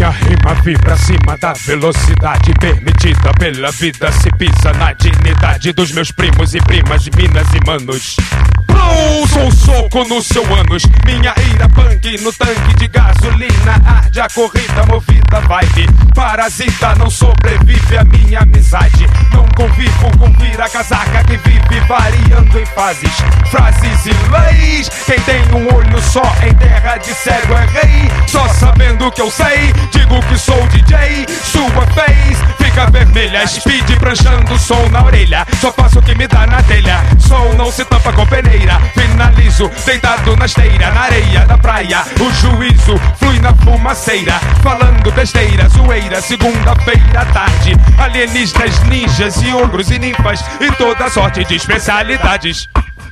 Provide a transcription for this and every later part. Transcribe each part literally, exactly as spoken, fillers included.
Minha rima vibra acima da velocidade permitida pela vida. Se pisa na dignidade dos meus primos e primas, minas e manos. Sou um soco no seu ânus. Minha ira punk no tanque de gasolina. Arde a corrida, movida vibe. Parasita, não sobrevive a minha amizade. Não convivo com vira-casaca que vive variando em fases. Frases e leis. Quem tem um olho só em terra de cego é rei. Só sabendo que eu sei, digo que sou D J. Sua face fica vermelha. Speed pranchando som na orelha. Só faço o que me dá na telha. Som não se tampa com peneira. Finalizo deitado na esteira, na areia da praia. O juízo flui na fumaceira, falando besteira, zoeira. Segunda-feira à tarde, alienistas, ninjas e ogros e ninfas e toda sorte de especialidades.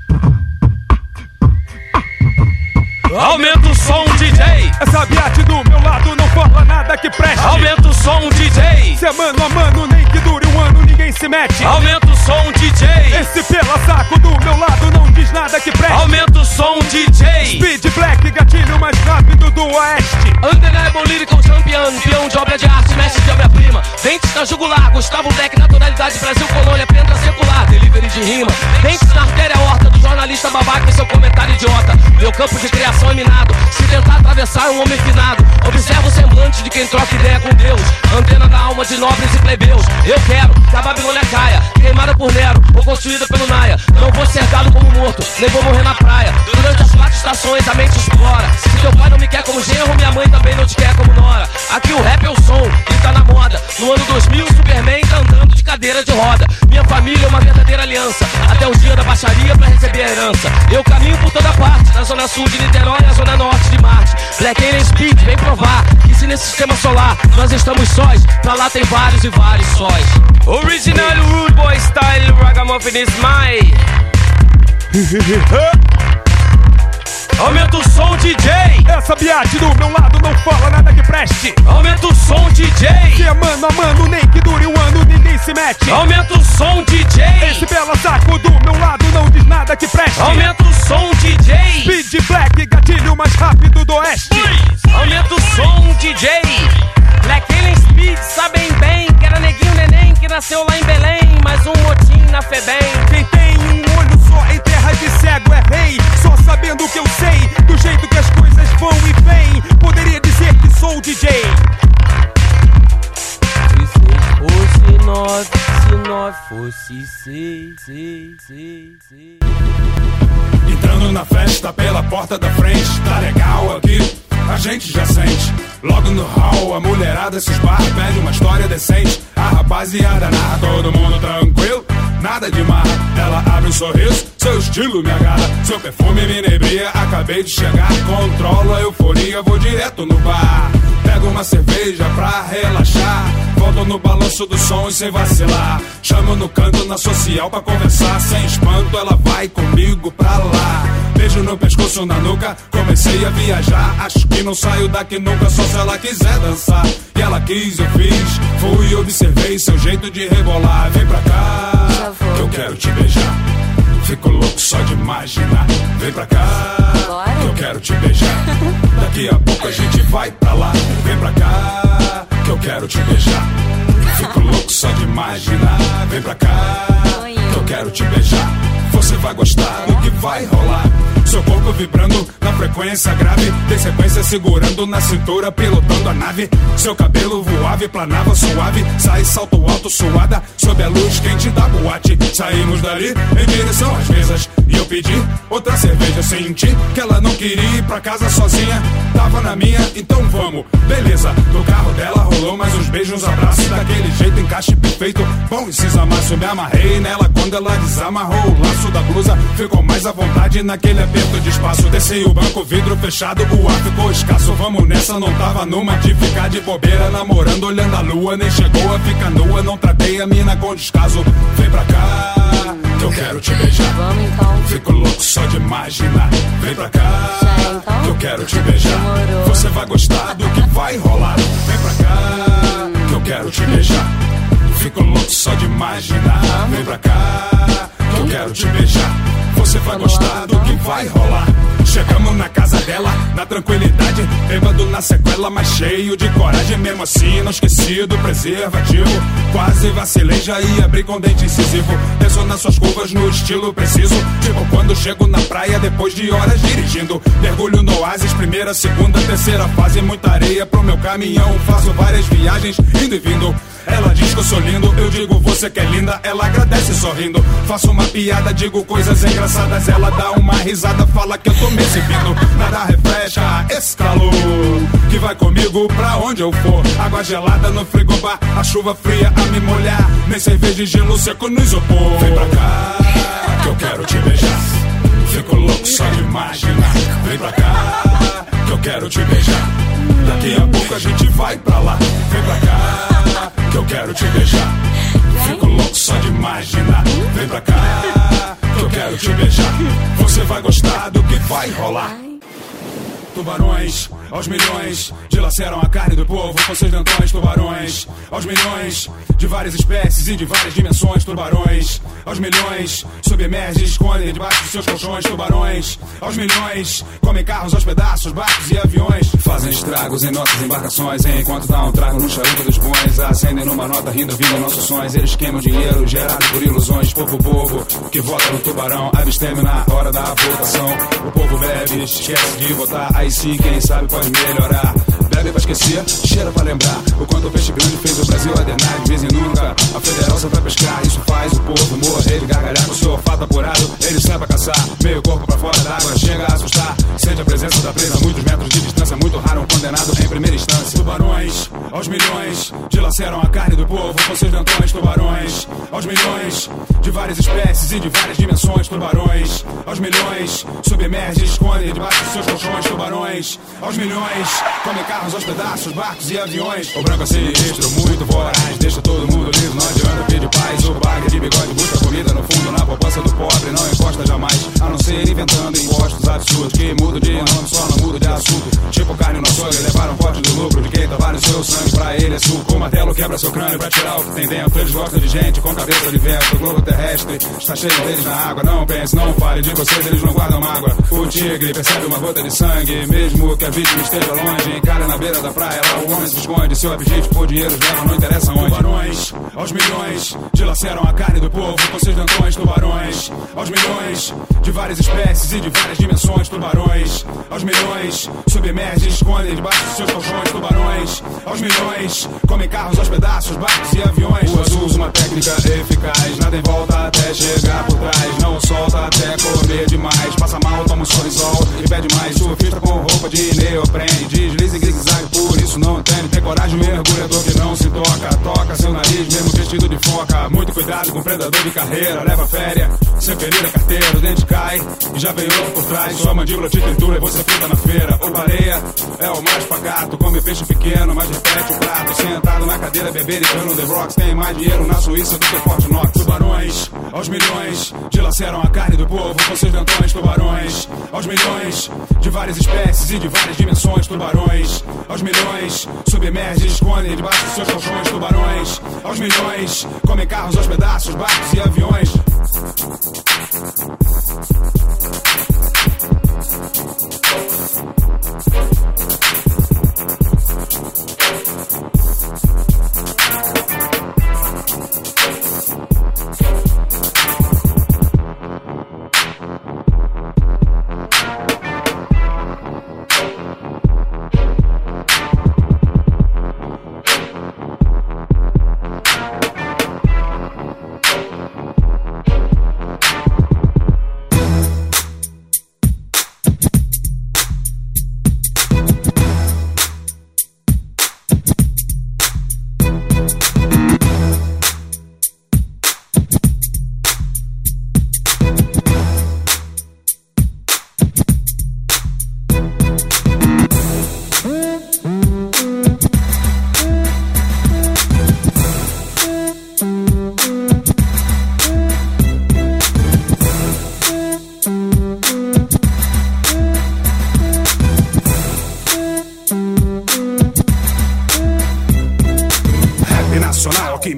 Aumenta o som, D J. Essa biate do meu lado não fala nada que preste. Aumenta o som, D J. Se é mano a mano, nem que dure um ano, ninguém se mete. Aumenta o som, D J. Esse pela saco do meu lado não diz nada que preste. Aumenta o som, D J. Speed Black, gatilho mais rápido do oeste. Undeniable Lyrical Champion, peão de obra de arte, mestre de obra-prima. Dentes na jugular, Gustavo Beck, naturalidade, Brasil, colônia, penta secular, delivery de rima. Dentes na artéria horta do jornalista babaca e seu comentário idiota. Meu campo de criação é minado, se tentar atravessar um homem finado. Observa o semblante de quem troca ideia com Deus. Antena na alma de nobres e plebeus. Eu quero que a Babilônia caia, queimada por Nero ou construída pelo Naia. Não vou ser dado como morto, nem vou morrer na praia. Durante as quatro estações a mente explora. Se teu pai não me quer como genro, minha mãe também não te quer como nora. Aqui o rap é o som e tá na moda. No ano dois mil o Superman tá andando de cadeira de roda. Minha família é uma verdadeira aliança, até o dia da baixaria pra receber a herança. Eu caminho por toda parte, na zona sul de Niterói e na zona norte de Marte. Black Alien Speed vem provar que se nesse sistema solar nós estamos sós, pra lá tem vários e vários sóis. Original rude boy style, ragamuffin is mine. Aumenta o som, D J. Essa biate do meu lado não fala nada que preste. Aumenta o som, D J. Se é mano a mano, nem que dure um ano, ninguém se mete. Aumenta o som, D J. Esse bela saco do meu lado não diz nada que preste. Aumenta o som, D J. Speed Black, gatilho mais rápido do oeste. Aumenta o som, D J. Black Alien Speed sabem bem que era neguinho neném que nasceu lá em Belém. Mais um motim na Febem. Quem tem um olho só em terra de cego é rei. Só sabendo que eu sei, do jeito que as coisas vão e vêm, poderia dizer que sou D J. E se fosse nós, se nós fosse seis, seis, seis, seis. Entrando na festa pela porta da frente, tá legal aqui, a gente já sente. Logo no hall, a mulherada se esbarra, pede uma história decente. A rapaziada narra, todo mundo tranquilo, nada de marra. Ela abre um sorriso, seu estilo me agarra. Seu perfume me inebria, acabei de chegar. Controlo a euforia, vou direto no bar. Pego uma cerveja pra relaxar, volto no balanço do som e sem vacilar. Chamo no canto na social pra conversar. Sem espanto ela vai comigo pra lá. Beijo no pescoço, na nuca, comecei a viajar. Acho que não saio daqui nunca, só se ela quiser dançar. E ela quis, eu fiz, fui e observei seu jeito de rebolar. Vem pra cá, que eu quero te beijar. Fico louco só de imaginar. Vem pra cá, que eu quero te beijar. Daqui a pouco a gente vai pra lá. Vem pra cá, que eu quero te beijar. Fico louco só de imaginar. Vem pra cá, que eu quero te beijar. Você vai gostar do que vai rolar. Seu corpo vibrando na frequência grave, tem sequência segurando na cintura, pilotando a nave. Seu cabelo voava e planava suave, sai salto alto suada, sob a luz quente da boate. Saímos dali em direção às mesas e eu pedi outra cerveja. Senti que ela não queria ir pra casa sozinha, tava na minha, então vamos, beleza. No carro dela rolou mais uns beijos, uns abraços, daquele jeito, encaixe perfeito. Bom, esses amassos, me amarrei nela quando ela desamarrou o laço da blusa. Ficou mais à vontade naquele aperto de espaço. Desci o banco, vidro fechado, o ar ficou escasso. Vamos nessa, não tava numa de ficar de bobeira, namorando, olhando a lua. Nem chegou a ficar nua, não tratei a mina com descaso. Vem pra cá, que eu quero te beijar. Vamos então. Fico louco só de imaginar. Vem pra cá, Já, então? que eu quero te beijar. Demorou. Você vai gostar do que vai rolar. Vem pra cá, que eu quero te beijar. Fico louco só de imaginar. Vem pra cá, que eu quero te beijar. Você vai gostar do que vai rolar. Chegamos na casa dela, na tranquilidade, bêbado na sequela, mas cheio de coragem. Mesmo assim, não esqueci do preservativo. Quase vacilei, já ia abrir com dente incisivo. Desço nas suas curvas no estilo preciso, tipo quando chego na praia depois de horas dirigindo. Mergulho no oásis, primeira, segunda, terceira fase. Muita areia pro meu caminhão, faço várias viagens, indo e vindo. Ela diz que eu sou lindo, eu digo você que é linda. Ela agradece sorrindo, faço uma piada, digo coisas engraçadas. Ela dá uma risada, fala que eu tô me exibindo. Nada refresca esse calor que vai comigo pra onde eu for. Água gelada no frigobar, a chuva fria a me molhar. Nem cerveja de gelo seco no isopor. Vem pra cá que eu quero te beijar, fico louco só de imaginar. Vem pra cá que eu quero te beijar, daqui a pouco a gente vai pra lá. Vem pra cá que eu quero te beijar, fico louco só de imaginar. Vem pra cá que eu quero te beijar, você vai gostar do que vai rolar. Tubarões, aos milhões, dilaceram a carne do povo com seus dentões. Tubarões, aos milhões, de várias espécies e de várias dimensões. Tubarões, aos milhões, submergem, escondem debaixo de seus colchões. Tubarões, aos milhões, comem carros aos pedaços, barcos e aviões. Fazem estragos em nossas embarcações, enquanto dá um trago no charuto dos bons. Acendem numa nota, rindo, vindo nossos sonhos. Eles queimam dinheiro gerado por ilusões. Povo bobo que vota no tubarão, absteme na hora da votação. O povo bebe, esquece de votar. Aí sim, quem sabe pode melhorar. Bebe pra esquecer, cheira pra lembrar o quanto o peixe grande fez o Brasil adenar. De vez em nunca, a federal sai pra pescar. Isso faz o povo morrer de gargalhar. Com seu olfato apurado, ele sai pra caçar. Meio corpo pra fora d'água, chega a assustar. Sente a presença da presa a muitos metros de distância. Muito raro um condenado em primeira instância. Tubarões, aos milhões, dilaceram a carne do povo com seus dentões. Tubarões, aos milhões, de várias espécies e de várias dimensões. Tubarões, aos milhões, submergem, escondem debaixo de seus colchões. Tubarões, aos milhões, comem carros aos pedaços, barcos e aviões. O branco é sinistro, muito voraz, deixa todo mundo livre, não adianta pedir paz. O bagre de bigode busca comida no fundo, na poupança do pobre não encosta jamais. A não ser inventando impostos absurdos que mudam de nome, só não mudam de assunto. Tipo carne no açougue, levaram forte do lucro de quem trabalha o seu sangue. Pra ele é suco, o martelo quebra seu crânio pra tirar o que tem dentro. Eles gostam de gente com cabeça de vento. O globo terrestre está cheio deles na água. Não pense, não fale de vocês, eles não guardam mágoa. O tigre percebe uma gota de sangue, mesmo que a vítima esteja longe. Encalha na beira da praia, lá o homem se esconde. Seu apetite por dinheiro leva, não interessa onde. Tubarões, aos milhões, dilaceram a carne do povo com seus dentões. Tubarões, aos milhões, de várias espécies e de várias dimensões. Tubarões, aos milhões, submergem, escondem debaixo de seus colchões. Tubarões, aos milhões, comem carros aos pedaços, barcos e aviões. O azul usa uma técnica eficaz, nada em volta até chegar por trás. Não solta até comer demais, passa mal, toma um sorrisol e pede mais. Surfista com roupa de neoprene, desliza em zigue-zague, por isso não entende. Tem coragem, mergulhador que não se toca. Toca seu nariz, mesmo vestido de foca. Muito cuidado com o predador de carreira, leva férias, sem ferir a carteira. O dente cai e já veio outro por trás. Sua mandíbula te tritura e você frita na feira. O baleia é o mais pacato, come peixe pequeno, mas repete o prato. Sentado na cadeira, beber e pelo The Rocks. Tem mais dinheiro na Suíça do que Fort Knox. Tubarões, aos milhões, dilaceram a carne do povo com seus dentões. Tubarões, aos milhões, de várias espécies e de várias dimensões. Tubarões, aos milhões, submergem, escondem debaixo de seus colchões. Tubarões, aos milhões, comem carros aos pedaços, barcos e aviões.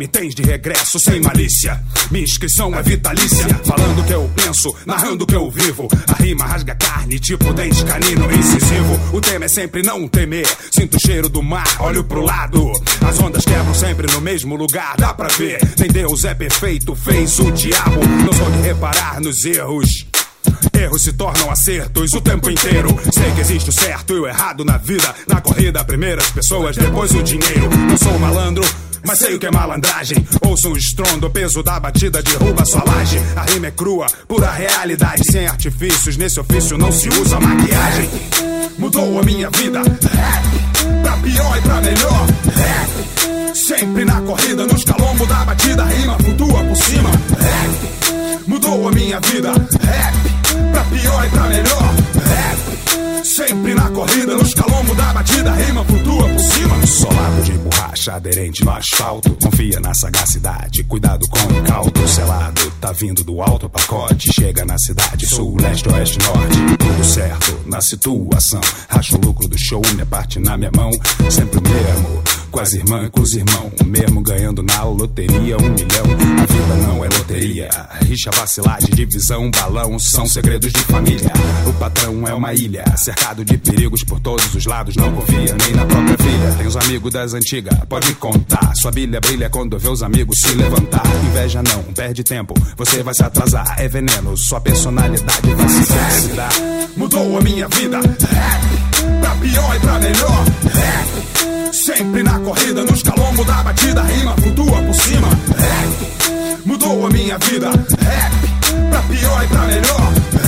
me tens de regresso sem malícia. Minha inscrição é vitalícia, falando o que eu penso, narrando o que eu vivo. A rima rasga carne, tipo dente canino incisivo. O tema é sempre não temer, sinto o cheiro do mar, olho pro lado. As ondas quebram sempre no mesmo lugar, dá pra ver. Nem Deus é perfeito, fez o diabo. Não sou de reparar nos erros. Erros se tornam acertos o tempo inteiro. Sei que existe o certo e o errado na vida. Na corrida, primeiro as pessoas, depois o dinheiro. Não sou malandro, mas sei o que é malandragem. Ouço um estrondo, o peso da batida derruba sua laje. A rima é crua, pura realidade, sem artifícios. Nesse ofício não se usa maquiagem. Mudou a minha vida, rap, pra pior e pra melhor, rap. Sempre na corrida, nos calombos da batida, a rima flutua por cima, rap. Mudou a minha vida, rap, pra pior e pra melhor, rap. Sempre na corrida, nos calombos da batida, a rima flutua por cima. Solado de borracha, aderente no asfalto. Confia na sagacidade, cuidado com o incauto. Selado, tá vindo do alto pacote. Chega na cidade, sul, leste, oeste, norte. Tudo certo na situação. Racha o lucro do show, minha parte na minha mão. Sempre o mesmo, com as irmãs, com os irmãos. Mesmo ganhando na loteria um milhão. A vida não é loteria. Rixa, vacilagem, divisão, balão. São segredos de família. O patrão é uma ilha, cercado de perigos por todos os lados. Não confia nem na própria filha. Tem os amigos das antigas, pode contar. Sua bilha brilha quando vê os amigos se levantar. Inveja não, perde tempo, você vai se atrasar. É veneno, sua personalidade vai se suicidar. Mudou a minha vida, rap, pra pior e pra melhor, rap. Sempre na corrida, nos calombos da batida, a rima flutua por cima, rap. Mudou a minha vida, rap, pra pior e pra melhor,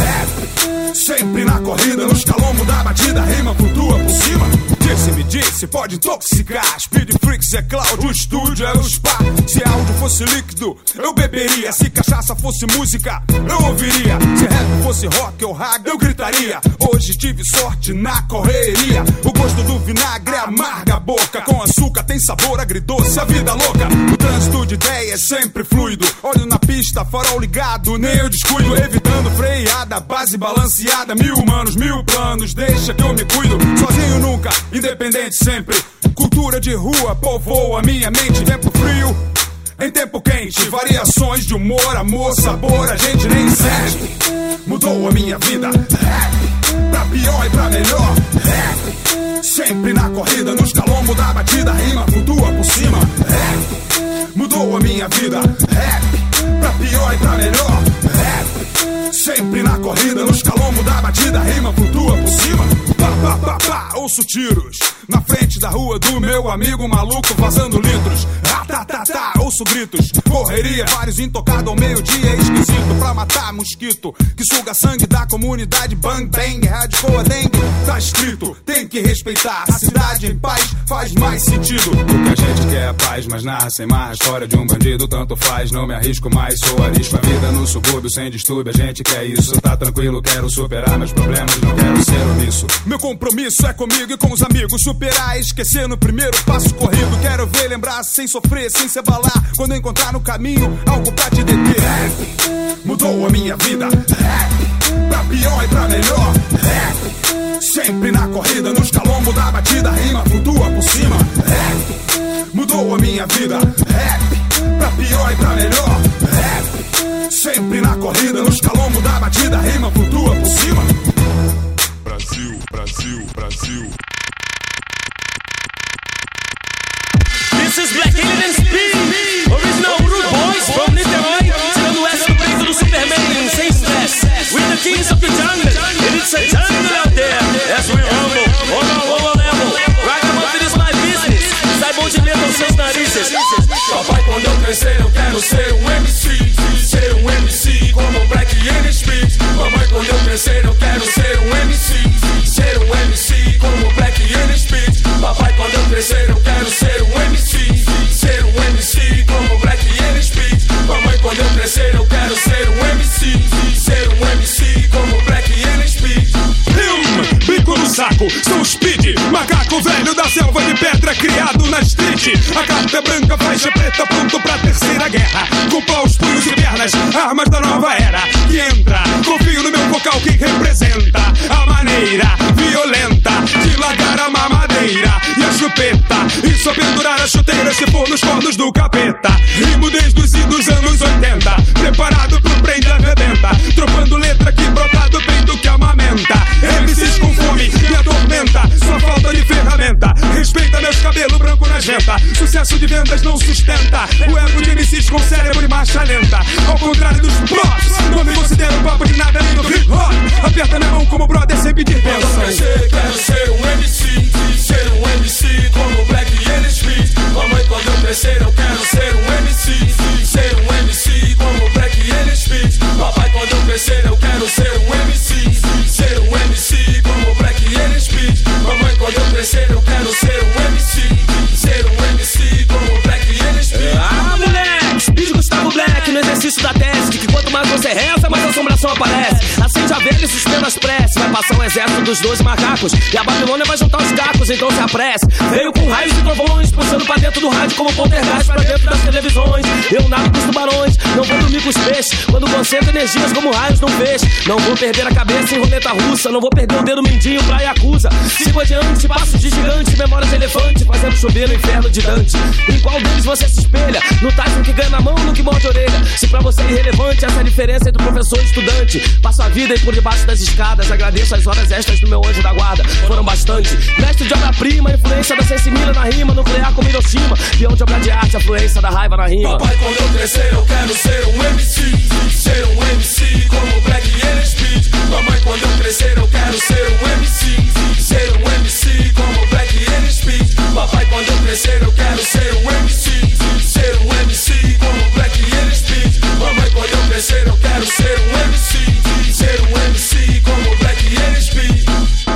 rap. Sempre na corrida, nos calombos da batida, a rima flutua por cima. Disse me disse, pode intoxicar. Speed Freaks é Cláudio, o estúdio é o spa. Se áudio fosse líquido, eu beberia. Se cachaça fosse música, eu ouviria. Se rap fosse rock ou raga, eu gritaria. Hoje tive sorte na correria. O gosto do vinagre amarga a boca. Com açúcar tem sabor agridoce, a vida louca. O trânsito de ideias é sempre fluido. Olho na pista, farol ligado, nem eu descuido. Evitando freada, base balanceada. Mil manos, mil planos, deixa que eu me cuido. Sozinho nunca, independente sempre. Cultura de rua povoa minha mente. Tempo frio, em tempo quente. Variações de humor, amor, sabor, a gente nem sente. Mudou a minha vida, rap, pra pior e pra melhor, rap. Sempre na corrida, nos calombos da batida, a rima flutua por cima, rap. Mudou a minha vida, rap, pra pior e pra melhor, rap. Sempre na corrida, nos calombos da batida, a rima flutua por cima. Pá, pá, pá, pá, ouço tiros na frente da rua do meu amigo maluco vazando litros. Ah, tá, tá, tá, ouço gritos. Correria, vários intocados ao meio-dia. É esquisito pra matar mosquito que suga sangue da comunidade. Bang, bang, radicou a dengue. Tá escrito, tem que respeitar. A cidade em paz faz mais sentido. O que a gente quer é paz, mas narra sem mar. A história de um bandido tanto faz. Não me arrisco mais, sou arisco. A vida no subúrbio sem distúrbio. A gente quer isso, tá tranquilo, quero superar meus problemas. Não quero ser omisso. Meu compromisso é comigo e com os amigos. Superar, esquecer no primeiro passo corrido. Quero ver, lembrar, sem sofrer, sem se abalar. Quando encontrar no caminho algo pra te deter. Rap, mudou a minha vida, rap, pra pior e pra melhor, rap. Sempre na corrida, nos calombos da batida, a rima flutua por cima, rap. Mudou a minha vida, rap, pra pior e pra melhor, rap. Sempre na corrida, nos calombos da batida, a rima flutua por cima. Brasil, Brasil, Brasil. This is Black Alien and Speed, original Rude Boys from Niterói, tirando o S do peito do Superman, sem stress. We're the kings of the jungle, and it's a jungle out there, as we rumble, on a lower level. Ragamuffin is my business, saibam de ler com seus narizes. Papai, quando eu crescer eu quero ser um M C, ser um M C como Black Alien Speed. Mamãe, quando eu crescer eu quero ser um M C, ser um M C como Black Alien Speed. Papai, quando eu crescer eu quero ser um M C, ser um M C como Black Alien Speed. Mamãe, quando eu crescer eu quero ser um M C, ser um M C como Black Alien Speed. Hum, bico no saco, sou Speed, macaco velho da selva de pedra criado na street. A carta é branca, faixa preta, pronto pra terceira guerra. Com paus, punhos e pernas, armas da nova era que entra. Confio no meu vocal que representa a maneira violenta de largar a mamadeira e a chupeta, e só pendurar as chuteiras se for nos cornos do capeta. nada, mas a assombração aparece. Acende a vela e suspenda as preces. Vai passar um exército dos doze macacos e a Babilônia vai juntar os cacos, então se apresse. Veio com raios e trovões, pulsando pra dentro do rádio como poltergeist pra dentro das televisões. Eu nado com os tubarões, não vou dormir com os peixes. Quando concentro energias como raios num peixe. Não vou perder a cabeça em roleta russa, não vou perder o dedo mindinho pra Yakuza. Sigo adiante, passo de gigante, memórias de elefante, fazendo chover no inferno de Dante. Em qual deles você se espelha? No Tyson que ganha na mão ou no que morde a orelha? Se pra você é irrelevante essa é a diferença entre professor e estudante. Passo a vida e por debaixo das escadas, agradeço as horas extras do meu anjo da guarda, foram bastante. Mestre de obra-prima, influência da sensimila na rima, nuclear como Hiroshima, peão de obra de arte, afluência da raiva na rima. Papai, quando eu crescer eu quero ser um M C, ser um M C como Black e Speed. Mamãe, quando eu crescer eu quero ser um M C, ser um M C como Black e Speed. Papai, quando eu crescer eu quero ser um M C, ser um M C como Black e Speed. Mamãe, quando eu crescer eu quero ser um M C, ser um M C como Black e Speed.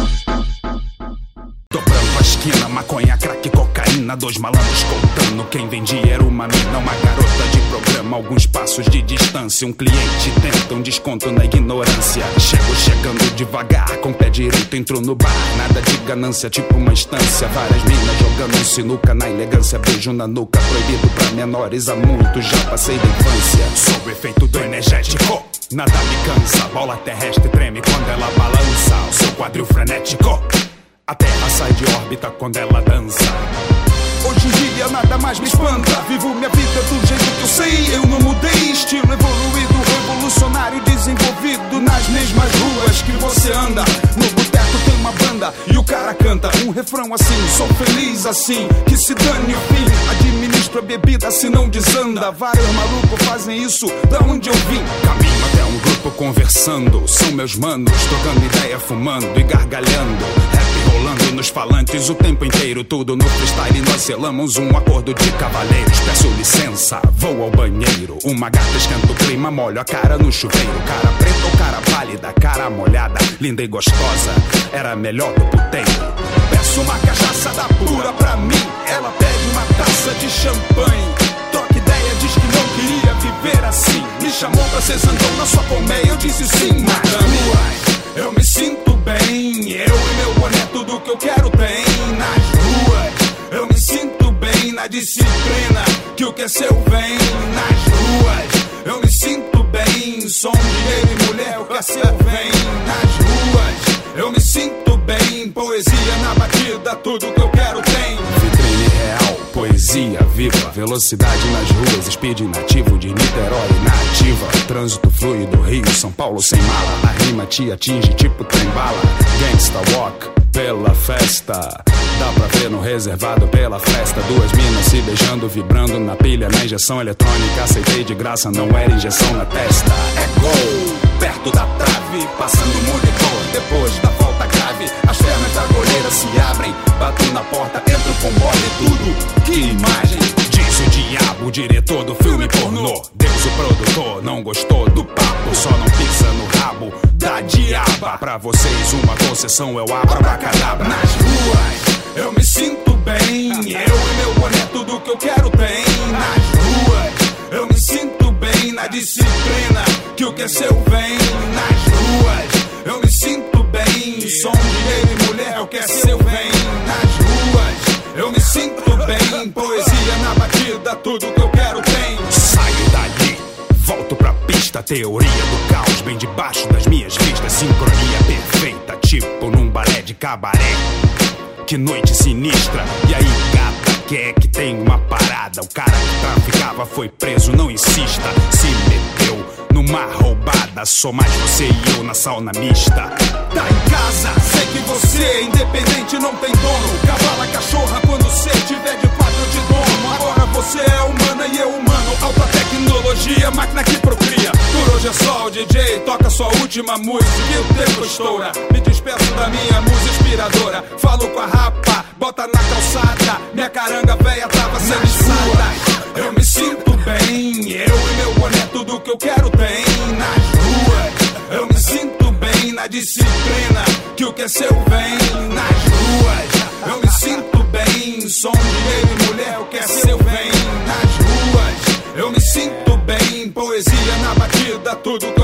Dobrando a esquina, maconha, crack, cocaína, dois malandros contando. Quem vendia era uma mina, uma garota de programa, alguns passos de distância. Um cliente tenta um desconto na ignorância. Chego chegando devagar, com o pé direito entro no bar. Nada de ganância, tipo uma instância. Várias minas jogando sinuca na elegância. Beijo na nuca, proibido pra menores há muito. Já passei da infância, sob o efeito do energético. Nada me cansa, bola terrestre treme quando ela balança. O seu quadril frenético, a terra sai de órbita quando ela dança. Hoje em dia nada mais me espanta. Vivo minha vida do jeito que eu sei. Eu não mudei, estilo evoluído, revolucionário, desenvolvido. Nas mesmas ruas que você anda. No boteco tem uma banda e o cara canta um refrão assim: sou feliz assim, que se dane o fim. Administro a bebida se não desanda. Vários malucos fazem isso, da onde eu vim. Caminho até um grupo conversando. São meus manos, trocando ideia, fumando e gargalhando. Rap rolando nos falantes o tempo inteiro. Tudo no freestyle, nós selamos um acordo de cavaleiros. Peço licença, vou ao banheiro. Uma gata esquenta o clima, molho a cara no chuveiro. Cara preta ou cara pálida, cara molhada, linda e gostosa, era melhor do puteiro. Peço uma cachaça da pura pra mim. Ela pede uma taça de champanhe. Troca ideia, diz que não queria viver assim. Me chamou pra ser santão na sua colmeia, eu disse sim. Nas ruas eu me sinto bem. Eu e meu boné, tudo que eu quero tem. Nas ruas eu me sinto bem. Na disciplina que o que é seu vem. Nas ruas eu me sinto bem. Som de negro e mulher, o que é seu vem. Nas ruas eu me sinto bem. Poesia na batida, tudo que eu quero tem. Vitrine real, poesia viva. Velocidade nas ruas, speed nativo de Niterói na ativa. Trânsito fluido, Rio, São Paulo sem mala. A rima te atinge tipo trem-bala. Gangsta walk pela festa, dá pra ver no reservado pela festa. Duas minas se beijando, vibrando na pilha. Na injeção eletrônica aceitei de graça, não era injeção na testa. É gol, perto da trave, passando o monitor. Depois da falta grave, as pernas da goleira se abrem. Bato na porta, entro com bola e tudo. Que imagem, diz o diabo, o diretor do filme pornô. Deus, o produtor, não gostou do papo. Só não pisa no rabo da diaba. Pra vocês uma concessão, eu abro abracadabra. Nas ruas eu me sinto bem. Eu e meu boné, tudo que eu quero tem. Nas ruas eu me sinto bem. Na disciplina que o que é seu vem. Nas ruas eu me sinto bem. Som de negro e mulher, o que é seu vem. Nas ruas eu me sinto bem. Poesia na batida, tudo que eu quero tem. Saio dali, volto pra pista. Teoria do caos bem debaixo das minhas vistas. Sincronia perfeita, tipo num balé de cabaré. Que noite sinistra. E aí, gata, que é que tem uma parada? O cara que traficava foi preso, não insista. Se meteu numa roubada. Sou mais você e eu na sauna mista. Tá em casa, sei que você é independente, não tem dono. Cavala cachorra quando você tiver de quatro de dono. Agora você é humana e eu humano. Alta tecnologia, máquina que procria. Por hoje é só o D J, toca sua última música e o tempo estoura. Me despeço da minha musa inspiradora. Falo com a rapa, bota na calçada. Minha caranga véia tava sendo içada. Eu me sinto bem, eu e meu boné, tudo que eu quero tem. Nas ruas eu me sinto bem. Na disciplina que o que é seu vem. Nas ruas eu me sinto bem. Som de negro e mulher, o que é seu vem. Nas ruas eu me sinto bem. Poesia na batida, tudo que eu quero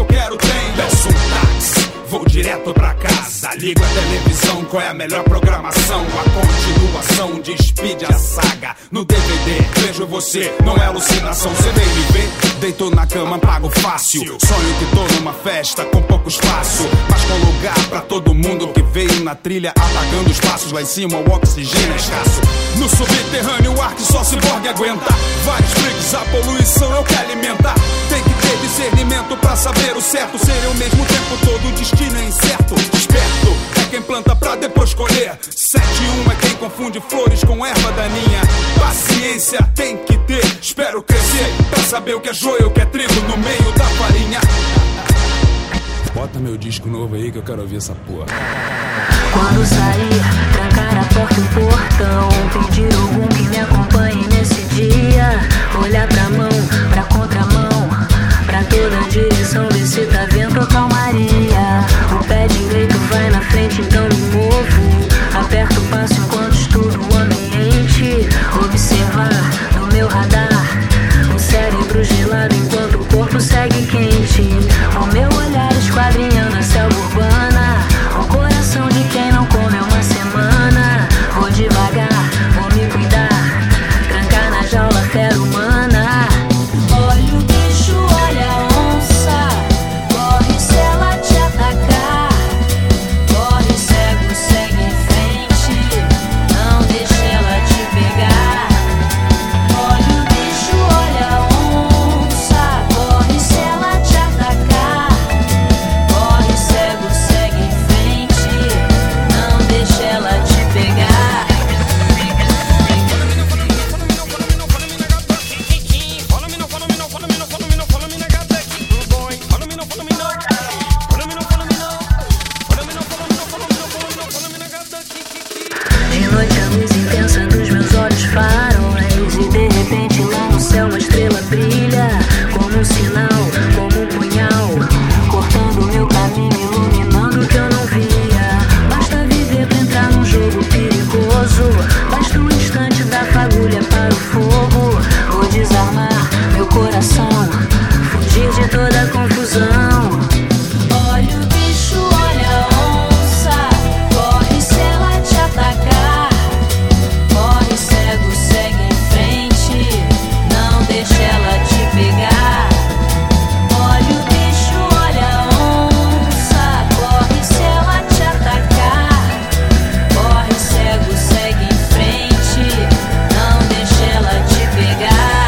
Peço um táxi, vou direto pra casa. Ligo a televisão, qual é a melhor programação? A continuação de Speed, a saga no D V D. Vejo você, não é alucinação. Você vem me ver, deito na cama, pago fácil. Sonho que tô numa festa com pouco espaço, mas com lugar pra todo mundo que veio na trilha, apagando os passos lá em cima, o oxigênio é escasso. No subterrâneo, o ar que só ciborgue aguenta. Vários freaks, a poluição é o que alimenta. Tem que ter discernimento pra saber o certo. Ser ao mesmo tempo todo, o destino é incerto. Esperto é quem planta pra depois colher. Sete e um é quem confunde flores com erva daninha. Paciência tem que ter, espero crescer pra saber o que é joio e o que é trigo no meio da farinha. Bota meu disco novo aí que eu quero ouvir essa porra. Quando sair, trancar a porta e o portão, pedir algum que me acompanhe nesse dia. Olhar pra mão, pra contramão, pra toda a direção, ver se tá vento ou calmaria. O pé direito vai na frente, então me movo. Aperto o passo enquanto estudo o ambiente. Observar no meu radar o cérebro gelado enquanto o corpo segue quente. O meu olhar esquadrinhando a selva urbana, o coração de quem não come uma semana. Vou devagar, vou me cuidar, trancar na jaula fera humana. Olha o bicho, olha a onça, corre se ela te atacar. Corre cego, segue em frente, não deixa ela te pegar. Olha o bicho, olha a onça, corre se ela te atacar. Corre cego, segue em frente, não deixa ela te pegar. De noite a luz intensa dos meus olhos faróis, e de repente lá no céu uma estrela brilha, como um sinal, como um punhal, cortando meu caminho, iluminando o que eu não via. Basta viver pra entrar num jogo perigoso, basta um instante da fagulha para o fogo. Vou desarmar meu coração, fugir de toda a confusão. Olha o bicho, olha a onça, corre se ela te atacar. Corre cego, segue em frente, não deixa ela te pegar. Olha o bicho, olha a onça, corre se ela te atacar. Corre cego, segue em frente, não deixa ela te pegar.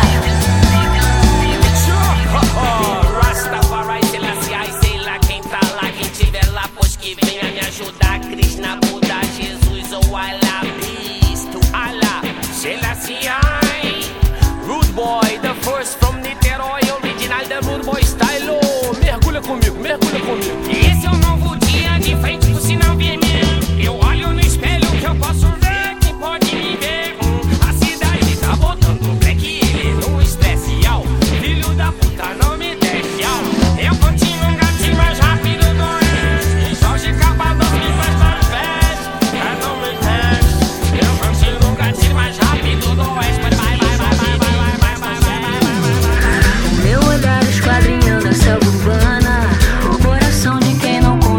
Rastafari, Selassie, sei lá quem tá lá, quem tiver lá, pois que venha me ajudar. Krishna, Buda, Jesus ou Allah, peace to Allah. Selassie, Rude Boy, the first from Niterói, original da Rude Boy style. Mergulha comigo, mergulha comigo. Esse é um novo dia, de frente pro sinal vermelho. Eu olho no espelho que eu posso ver, quem pode me ver. Hum, a cidade tá botando black ele no especial. Filho da puta, não me deixe, ó. Eu continuo gatinho mais rápido do oeste. E Jorge Capador me faz pés, é não me teste. Eu continuo gatinho mais rápido do oeste. Vai, vai, vai, vai, vai, vai, vai, vai, vai, vai, vai. O meu olhar esquadrinhando a selva urbana, o coração de quem não come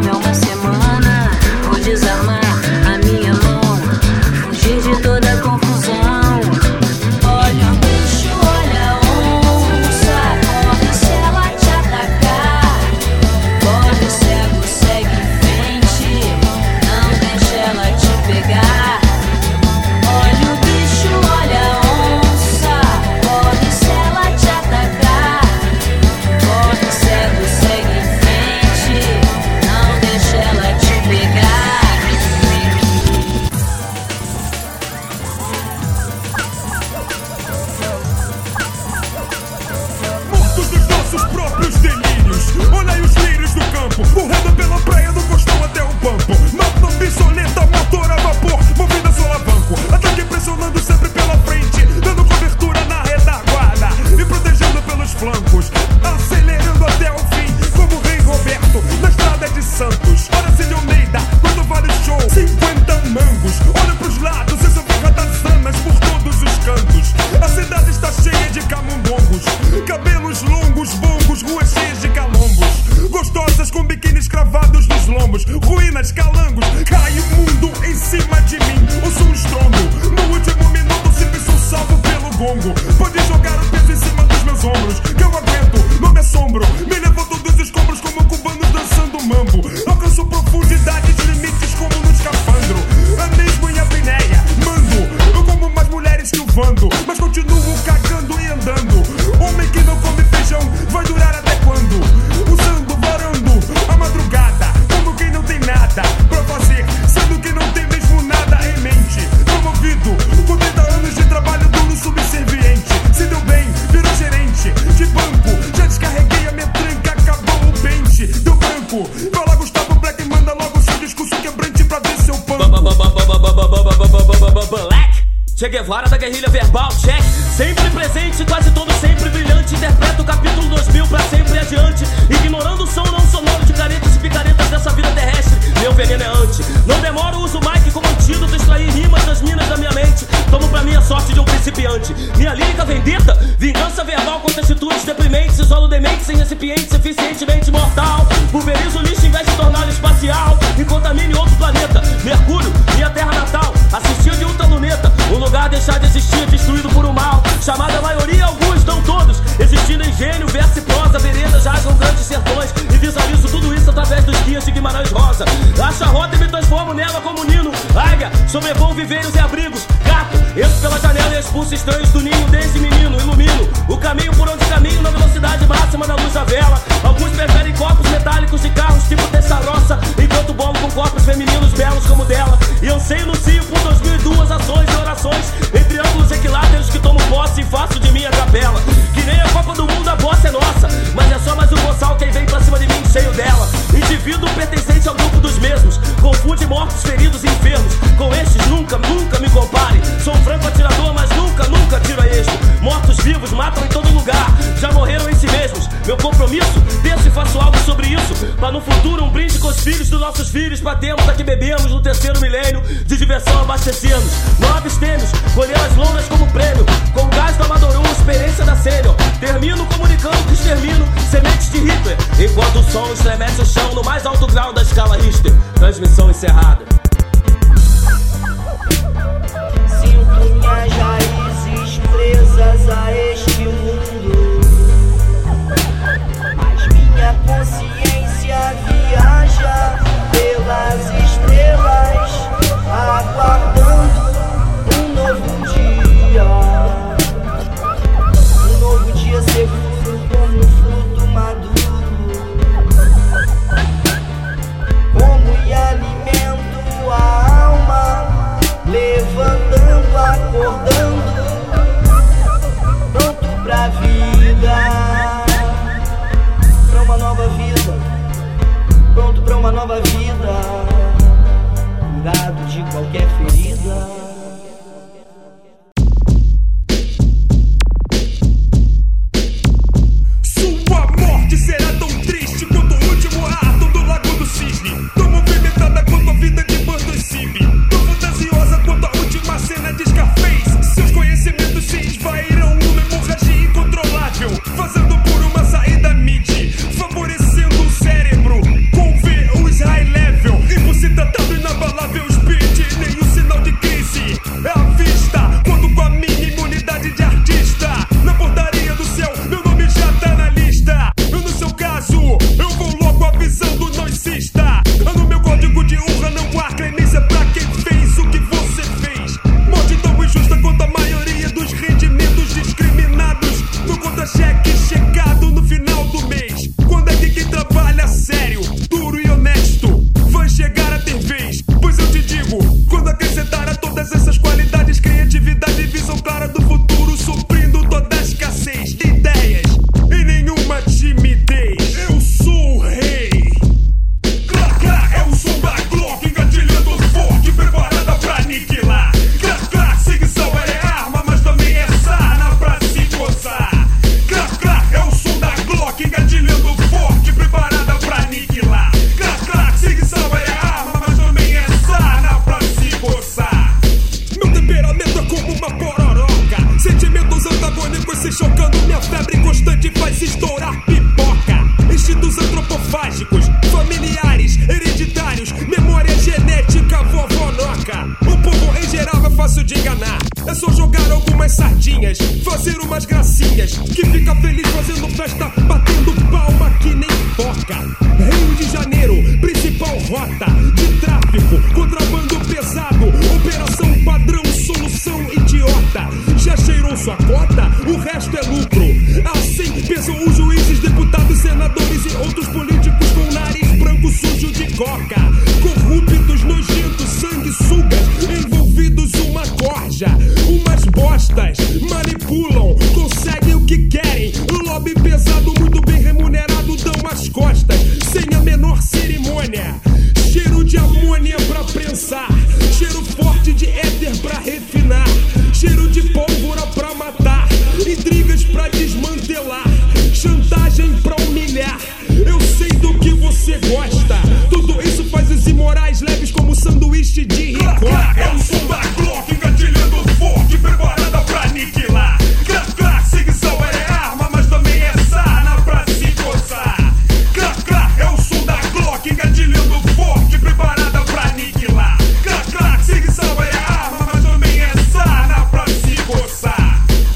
com biquínis cravados nos lombos, ruínas, calangos, cai o mundo em cima de mim. Ouço um estrondo, no último minuto sempre sou salvo pelo gongo. Pode jogar o peso em cima dos meus ombros, que eu aguento, não me assombro. Me levanto dos escombros como cubanos dançando mambo. Alcanço profundidades, limites como no escafandro. A mesmo em apneia, mando. Eu como mais mulheres que o Vando, mas continuo cagando e andando. Homem que não come feijão vai durar até quando? Usando, varando a madrugada, como quem não tem nada pra fazer, sendo que não tem mesmo nada em mente. Promovido com trinta anos de trabalho duro subserviente. Se deu bem, virou gerente de banco. Já descarreguei a minha tranca, acabou o pente. Deu branco, vai lá Gustavo Black, manda logo seu discurso quebrante pra ver seu pano. Black Che Guevara da guerrilha verbal, check. Sempre presente, quase todo sempre brilhante. Interpreta o capítulo dois mil pra sempre adiante, ignorando o som não sonoro de caretas e picaretas dessa vida terrestre. Meu veneno é anti. Não demoro, uso o mic como antídoto, extrair rimas das minas da minha mente. Tomo pra mim a sorte de um principiante. Minha lírica vendetta, vingança verbal contra atitudes deprimentes. Isolo demente sem recipientes, eficientemente mortal. Pulverizo o lixo em vez de torná-lo espacial e contamine outro planeta. Mercúrio, minha terra natal, assistia de outra luneta. Um lugar deixar de existir, destruído por um mal. Chamada maioria, alguns, não todos. Existindo em gênio, verso e prosa, veredas, rasgam grandes sertões. E visualizo tudo isso através dos guias de Guimarães Rosa. Acho a rota e me transformo nela como nino. Águia, sobrevoo viveiros e abrigos. Gato, entro pela janela e expulso estranhos do ninho. Desde menino, ilumino o caminho por onde caminho na velocidade máxima da luz da vela. Alguns preferem corpos metálicos de carros tipo Tessarossa, enquanto bolo com corpos femininos belos como dela. E anseio no cio por dois mil e duas ações e orações em triângulos equiláteros que tomo posse e faço de minha capela. Que nem a Copa do Mundo, a bossa é nossa, mas é só mais um boçal quem vem pra cima de mim cheio dela. Indivíduo pertencente ao grupo dos mesmos, confunde mortos, feridos e enfermos. Com estes nunca, nunca me compare. Sou um franco atirador, mas nunca, nunca tiro a esmo. Mortos vivos matam em todo lugar, já morreram em si mesmos. Meu compromisso, penso e faço algo sobre isso, pra no futuro um brinde com os filhos dos nossos filhos. Pra termos a que bebemos no terceiro milênio, de diversão abastecemos. Não abstemos, colher as lonas como prêmio, com gás do Amadorum, experiência da sênior. Termino comunicando que extermino sementes de Hitler, enquanto o som estremece o chão no mais alto grau da escala Richter. Transmissão encerrada. Sinto minhas raízes presas a este mundo, mas minha consciência viaja pelas estrelas, aguardando um novo dia. Um novo dia seguro como um fruto maduro, como e alimento a alma, levantando, acordando, pronto pra vida, pra uma nova vida, pronto pra uma nova vida, curado de qualquer ferida. Sua morte será tão triste quanto o último ato do Lago do Cisne, tão movimentada quanto a vida de Bandos Cibi, tão fantasiosa quanto a última cena de Scarface. Seus conhecimentos se esvairão numa hemorragia incontrolável, fazendo por uma saída mid, favorecendo o cérebro com V os high level, impossibilitado inabalável speed, nenhum sinal de crise é à vista, quando com a minha imunidade de artista, na portaria do céu, meu nome já tá na lista. Eu no seu caso, eu vou logo avisando, não insista. Eu não umas sardinhas, fazer umas gracinhas, que fica feliz fazendo festa, batendo palma que nem foca. Rio de Janeiro, principal rota de tráfico, contrabando pesado, operação padrão, solução idiota. Já cheirou sua cota? O resto é lucro. Assim pensam os juízes, deputados, senadores e outros políticos com nariz branco sujo de coca. Corruptos, nojentos, sanguessugas, envolvidos uma corja. Umas bostas, manipulam, conseguem o que querem. Um lobby pesado, muito bem remunerado, dão as costas, sem a menor cerimônia. Cheiro de amônia pra prensar, cheiro forte de éter pra refinar, cheiro de pólvora pra matar, intrigas pra desmantelar, chantagem pra humilhar. Eu sei do que você gosta, tudo isso faz os imorais leves como sanduíche de ricota. É o som da Glock engatilhando forte, preparada pra aniquilar. Clac, clac, Sig Sauer é arma, mas também é sarna pra se coçar. Clac, clac, é o som da Glock engatilhando forte, preparada pra aniquilar. Clac, clac, Sig Sauer é arma, mas também é sarna pra se coçar.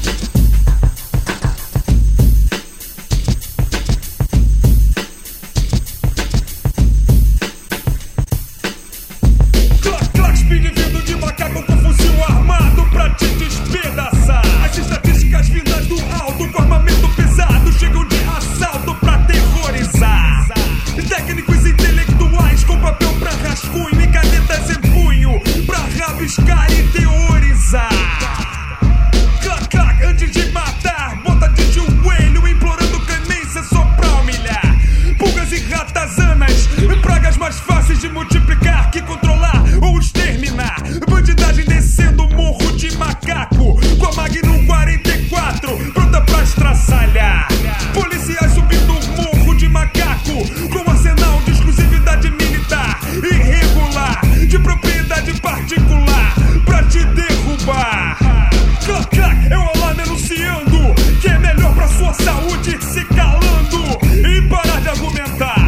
Clac, clac, speed vindo de macaco com fuzil armado pra te despedaçar. As estatísticas vindas do alto com armamento pesado chegam de assalto pra terrorizar. Técnicos intelectuais com papel pra rascunho e canetas em punho pra rabiscar e teorizar. Clac, clac, antes de matar, bota de joelho implorando clemência só pra humilhar. Pulgas e ratazanas, pragas mais fáceis de multiplicar que controlar ou exterminar. Bandidagem descendo o morro de macaco com a Magnum quarenta e quatro pronta pra estraçalhar. Policiais subindo o morro de macaco com arsenal de exclusividade militar irregular, de propriedade particular pra te derrubar. Clac, clac, é o alarme anunciando que é melhor pra sua saúde se calando e parar de argumentar.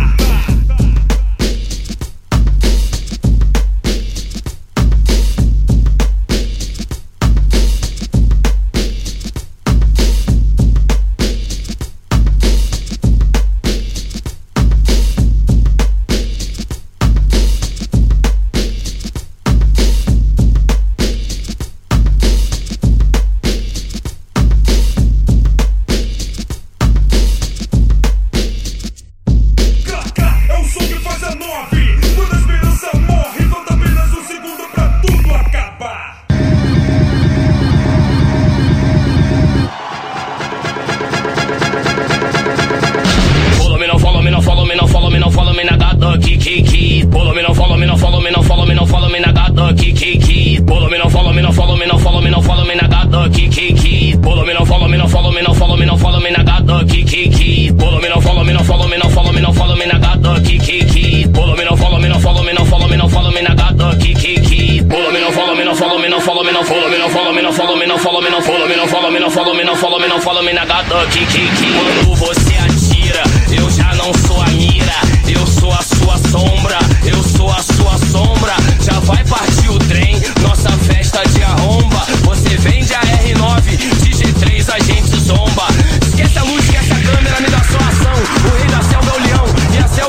Clac, clac, é o som que faz a nove. Quando a esperança morre, falta apenas um segundo pra tudo acabar. Follow me, no follow me, no follow me, no follow me, no follow me, I got the key, key, key. Follow me, no follow me, no follow me, no follow me, no follow me, I got the key, key, key. Follow me, no follow me, no follow me, no follow me, no follow me, I got the key, key, key. Follow me, no follow me, no follow me, no follow me, no follow me, I got the key, key, key. Follow me, no follow me, no follow me, no follow me, no follow me, I got the key, key, key. Follow me, no follow me, no follow me, no follow me, no follow me, I got the key, key, key. Follow me, no follow me, no follow me, no follow me, no follow me, no follow me, no follow me, no follow me, no follow me, no follow me, no follow me, no follow me, no follow me, I got the key, key, key. Quando você atira, eu já não sou a mira, eu sou a sua sombra, eu sou a sua sombra. Já vai partir o trem, nossa festa de arromba. Você vende a R nove, de G três a gente zomba. Esquece a luz, esquece a câmera, me dá só ação. O rei da selva é o leão, e a selva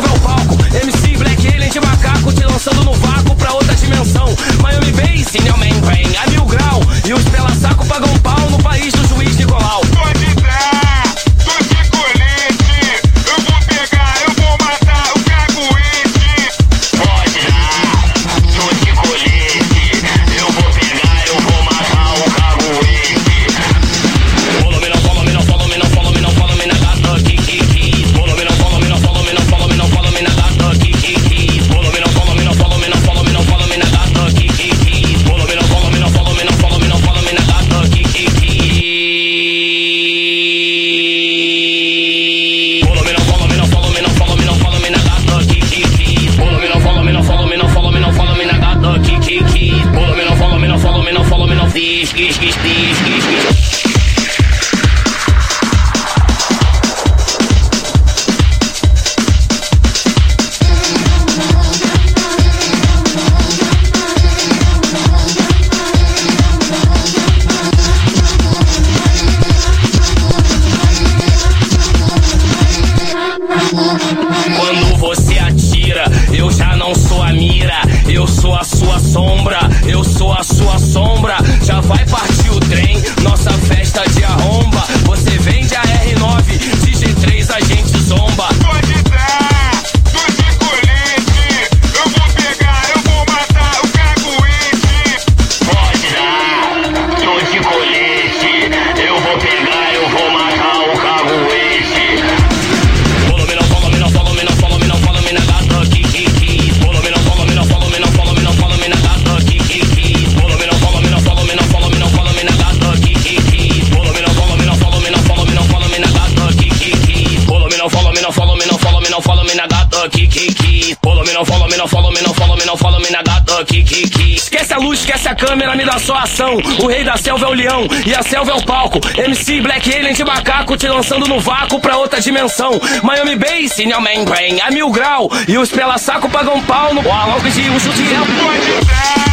ki. Follow me, não follow me, não follow me, não follow me, não follow me na gata, ki, ki, ki. Esquece a luz, esquece a câmera, me dá só ação. O rei da selva é o leão e a selva é o palco. M C Black Alien de macaco te lançando no vácuo pra outra dimensão. Miami Bass, in your main brain, a mil grau. E os pela saco pagam pau no balão que de um chute é o pode dar.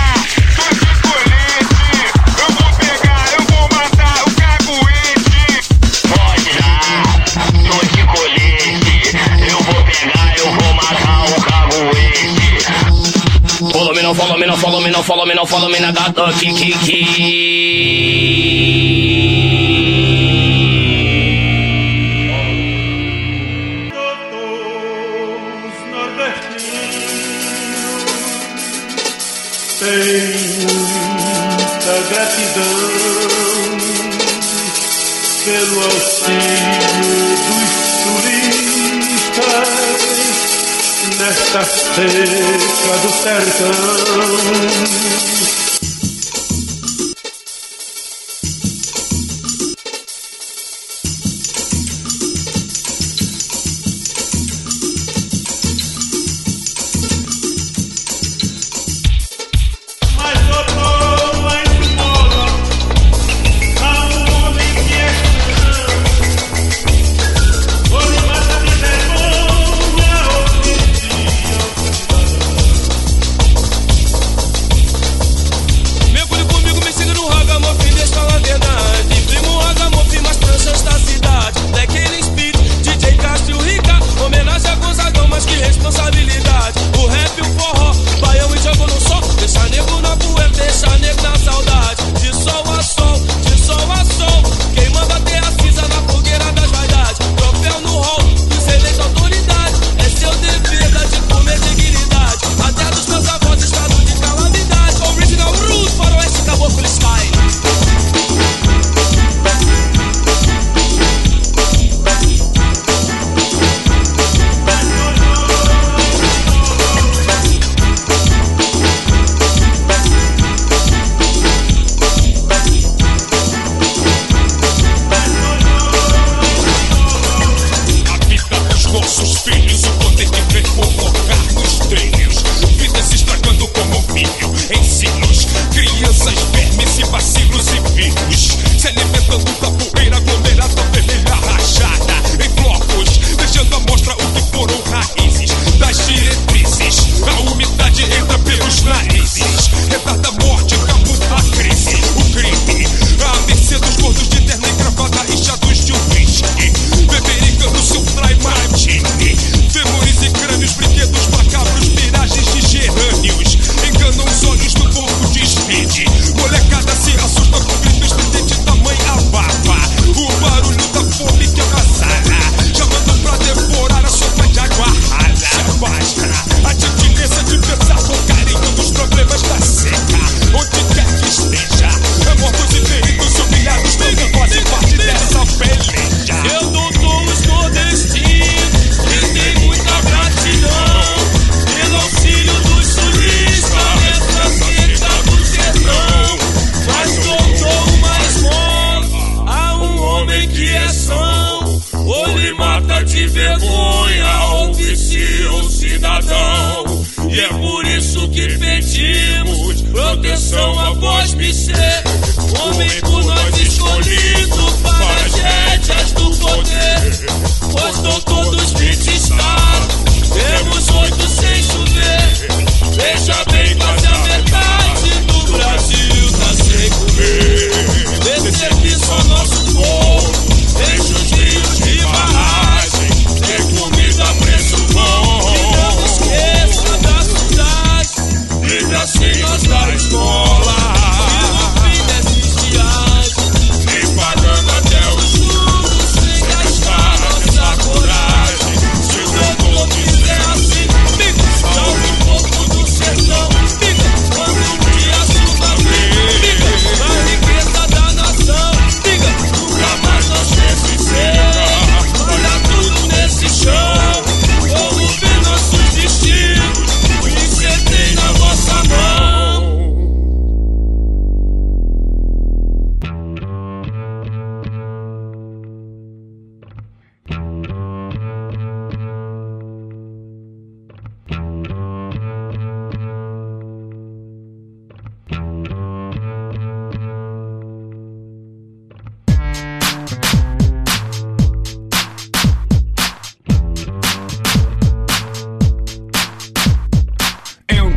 Follow me, não follow me, não follow me, não follow me, não follow me na gata, ki, ki, ki. Tenho muita gratidão pelo auxílio dos turistas nesta seca do sertão. Assim nós da escola.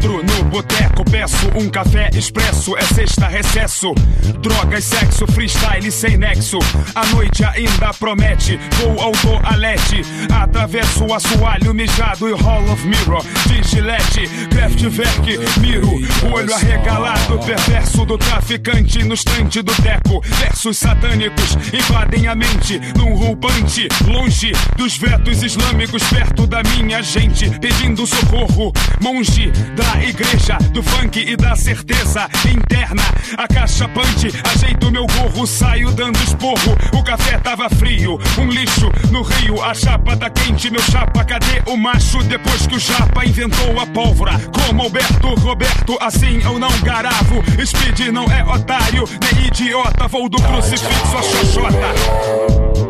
Entro no boteco, peço um café expresso. É sexta, recesso, drogas, sexo, freestyle sem nexo. A noite ainda promete, vou ao toalete. Atravesso o assoalho mijado e Hall of Mirror de Gillette, Kraftwerk, miro. O olho arregalado, perverso do traficante no estante do teco. Versos satânicos invadem a mente num roupante, longe dos vetos islâmicos, perto da minha gente, pedindo socorro. Monge da igreja, do funk e da certeza interna. Acachapante, ajeito meu gorro, saio dando esporro. O café tava frio, um lixo no rio. A chapa tá quente, meu chapa, cadê o macho? Depois que o chapa inventou a pólvora, como Alberto Roberto, assim eu não garavo. Speed não é otário, nem idiota, vou do crucifixo a xoxota.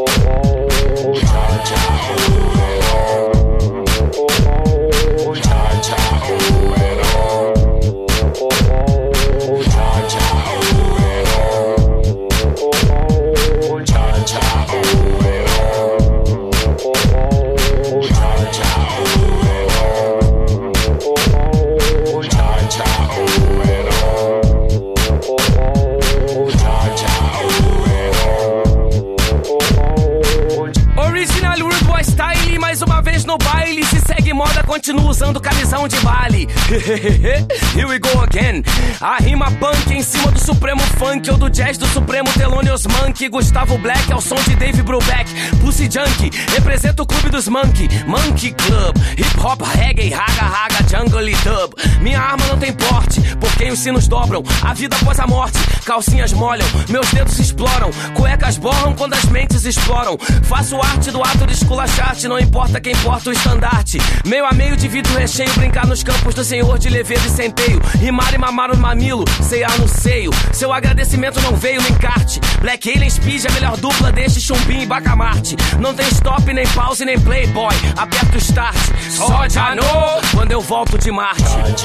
Mais uma vez no baile, se segue moda, continua usando camisão de baile. Here we go again. A rima punk em cima do Supremo Funk, ou do jazz do Supremo Thelonious Monk. Gustavo Black ao som de Dave Brubeck. Pussy Junkie, representa o clube dos Monkey. Monkey Club, hip hop, reggae, raga, raga, jungle e dub. Minha arma não tem porte, por quem os sinos dobram. A vida após a morte, calcinhas molham, meus dedos exploram. Cuecas borram quando as mentes exploram. Faço arte do ato de esculacharte, não importa quem porta o estandarte. Meio a meio de vidro recheio, brincar nos campos do senhor de leveza e centeio. Rimar e mamar o mamilo, ceiar no seio. Seu agradecimento não veio no encarte. Black Alien Speed, a melhor dupla deste Chumbim e Bacamarte. Não tem stop, nem pause, nem playboy. Aperta o start, só já no quando eu volto de Marte.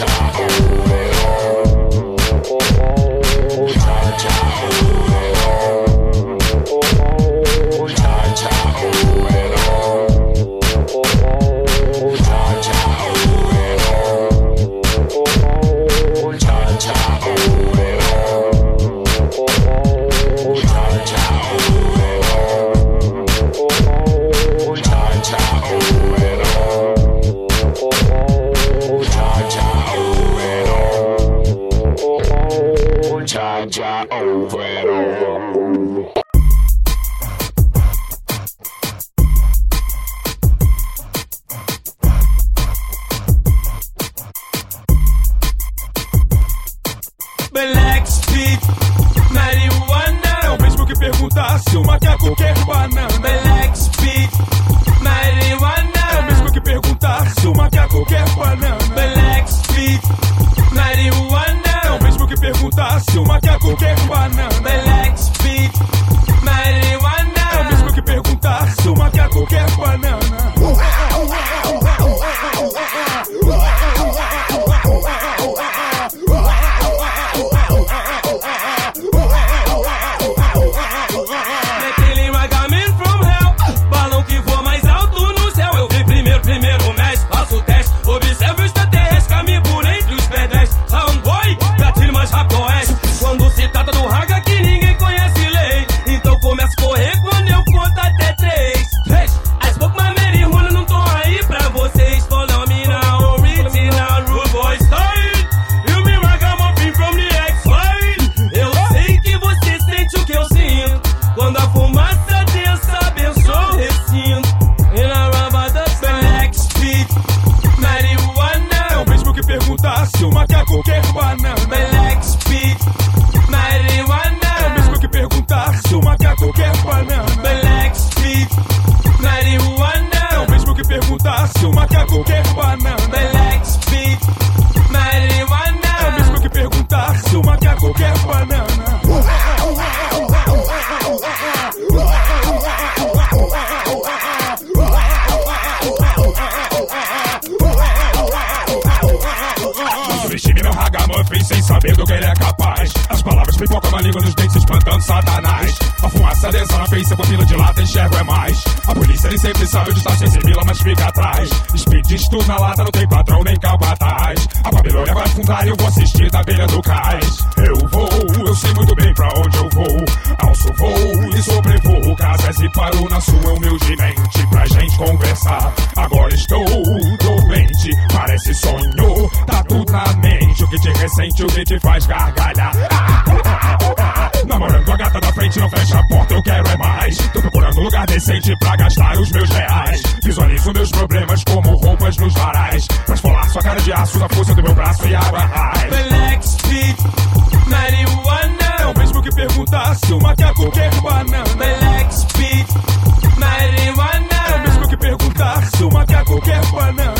Black Speed, marihuana. É o mesmo que perguntar se o macaco quer banana. Black Speed, marihuana. É o mesmo que perguntar se o macaco quer banana. Black Speed, marihuana. É o mesmo que perguntar se o macaco quer banana. Black Speed, marihuana. É o mesmo que perguntar se o macaco quer banana. Sem saber do que ele é capaz. As palavras pipocam a língua nos dentes, espantando Satanás. A fumaça densa na face, a pupila de lata, enxergo é mais. A polícia nem sempre sabe onde está, sem sibila, mas fica atrás. Speed, diz tudo na lata, não tem patrão nem capataz. A Babilônia vai afundar e eu vou assistir da beira do cais. Eu vou, eu sei muito bem pra onde eu vou. Alço voo e sobrevoo casas e paro na sua humildemente pra gente conversar. Agora estou doente, parece sonho, tá tudo na mente. O que te ressente, o que te faz gargalhar. Namorando a gata da frente, não fecha a porta, eu quero é mais. Tô procurando um lugar decente pra gastar os meus reais. Visualizo meus problemas como roupas nos varais, pra esfolar sua cara de aço na força do meu braço e água raiz. Black Speed, marihuana. É o mesmo que perguntar se o macaco quer banana. Black Speed, marihuana. É o mesmo que perguntar se o macaco quer banana.